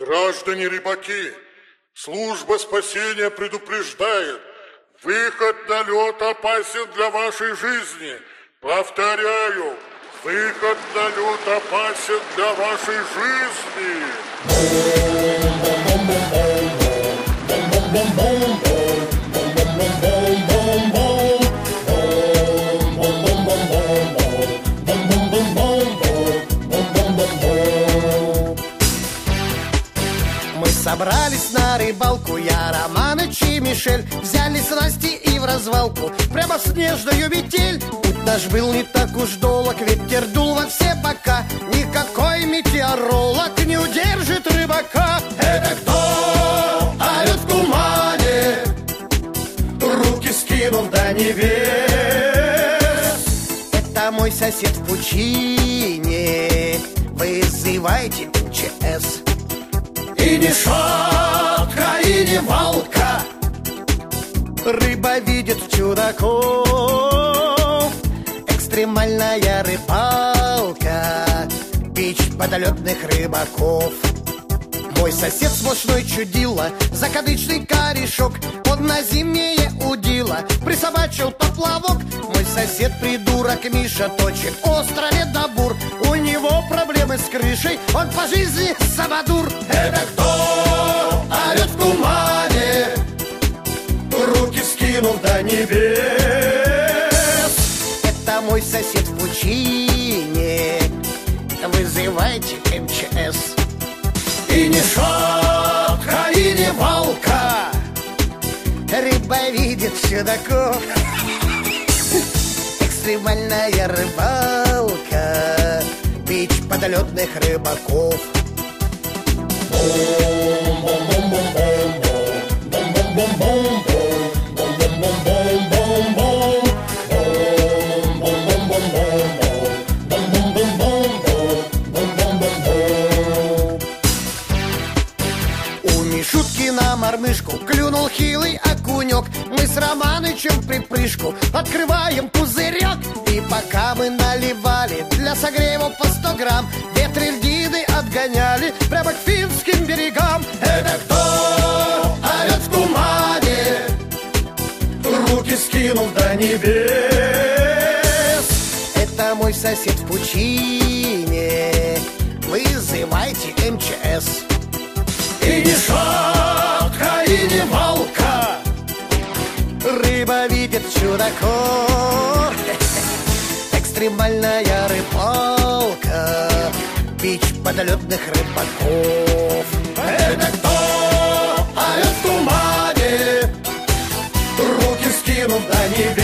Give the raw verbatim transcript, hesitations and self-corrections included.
Граждане рыбаки, служба спасения предупреждает, выход на лед опасен для вашей жизни. Повторяю, выход на лед опасен для вашей жизни. Мы собрались на рыбалку, я, Романыч и Мишель. Взяли снасти и в развалку, прямо в снежную метель. Путь наш был не так уж долг, ветер дул во все бока. Никакой метеоролог не удержит рыбака. Это кто орет в тумане, руки скинув до небес? Это мой сосед в пучине, вызывайте эм че эс. И не шотка, и не волка, рыба видит чудаков. Экстремальная рыбалка, бич подолетных рыбаков. Мой сосед сплошной чудило, закадычный корешок. Он на зимнее удило присобачил поплавок. Мой сосед придурок Миша точит остро ледобур. У него проблемы с крышей, он по жизни самодур. Это кто орет в тумане, руки скинув до небес? Это мой сосед в пучине, вызывайте эм че эс. И не шотка, и не волка, рыба видит чудаков. Экстремальная рыбалка, бич подолетных рыбаков. Шутки на мормышку клюнул хилый окунек. Мы с Романычем в припрыжку открываем пузырек. И пока мы наливали для согрева по сто грамм, ветры льдины отгоняли прямо к финским берегам. Это кто орет в тумане, руки скинув до небес? Это мой сосед в пучине, вызывайте эм че эс. И не шотка, и не волка, рыба видит чудаков. Экстремальная рыбалка, бич подолетных рыбаков. Это кто орет в тумане, руки скинув до небес?